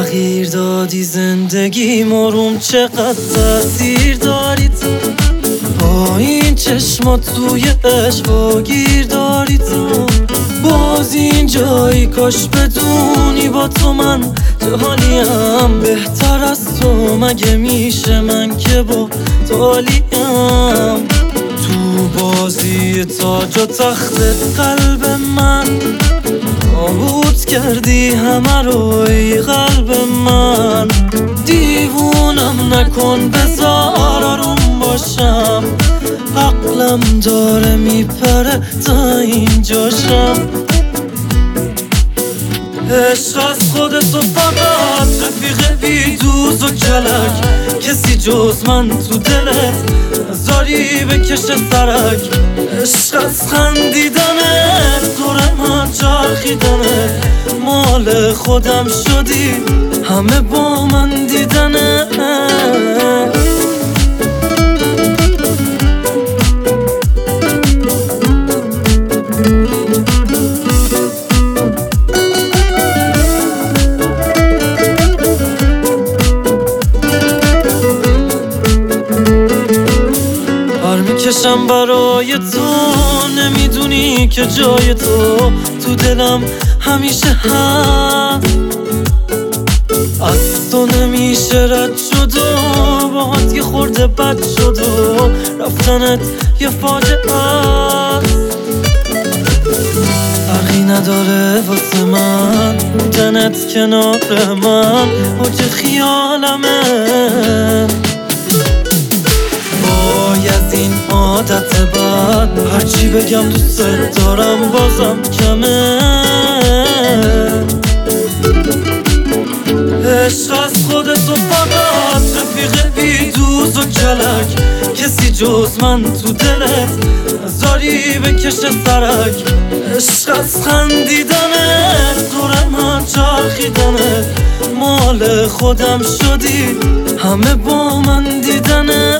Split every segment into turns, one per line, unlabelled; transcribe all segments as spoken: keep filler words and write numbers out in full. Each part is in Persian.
تغییر دادی زندگی مروم، چقدر تاثیر داری تو با این چشمات توی عشق و گیر داری تو. باز این جایی کاش بدونی با تو من جهانیم، بهتر از تو مگه میشه من که با تالیم. تو بازی تاج و تخت قلب من نابود کردی همه رو ای قلب من. دیوونم نکن بذار آروم باشم، عقلم داره میپره تا اینجاشم. عشق از خودتو فقط رفیق بی دوز و کلک، کسی جز من تو دلت زاری بکشه سرک. عشق از خندیدنت دور من چرخیدنت، مال خودم شدی همه با من دیدنت. میکشم برای تو، نمیدونی که جای تو تو دلم همیشه هست. از تو نمیشه رد شد و باهات یه خورده بد شد و رفتنت یه فاجعه است. فرقی نداره واسه من بودنت کنار من، اوج خیالمه. از این عادت بد هرچی بگم دوست دارم بازم کمه. عشق از خودتو فقط رفیق بی دوز و کلک، کسی جز من تو دلت زاری بکشه سرک. عشق از خندیدنت دور من چرخیدنت، مال خودم شدی همه با من دیدنت.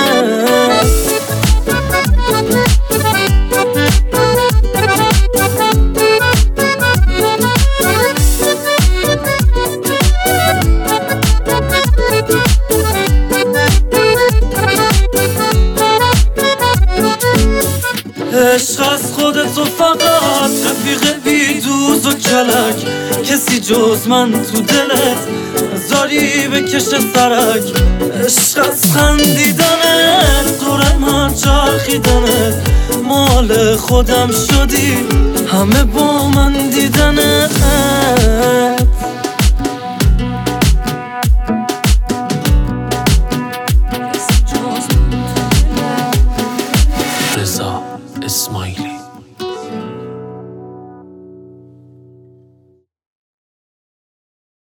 عشق از خودتو فقط رفیق بی دوز و کلک، کسی جز من تو دلت زاری بکشه سرک. عشق از خندیدنت دور من چرخیدنت، مال خودم شدی همه با من دیدنت.
رضا اسماعیلی.